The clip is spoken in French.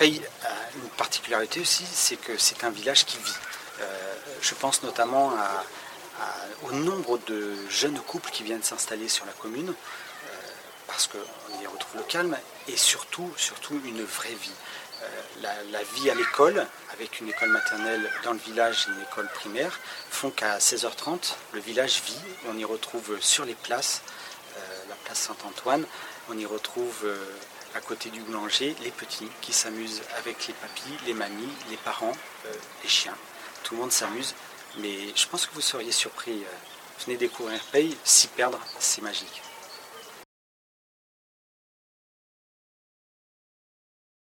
Paye a une particularité aussi, c'est que c'est un village qui vit. Je pense notamment au nombre de jeunes couples qui viennent s'installer sur la commune, parce qu'on y retrouve le calme, et surtout une vraie vie. La vie à l'école, avec une école maternelle dans le village et une école primaire, font qu'à 16h30, le village vit. On y retrouve sur les places, la place Saint-Antoine, on y retrouve à côté du boulanger les petits qui s'amusent avec les papis, les mamies, les parents, les chiens. Tout le monde s'amuse, mais je pense que vous seriez surpris. Venez découvrir Paye, s'y perdre, c'est magique.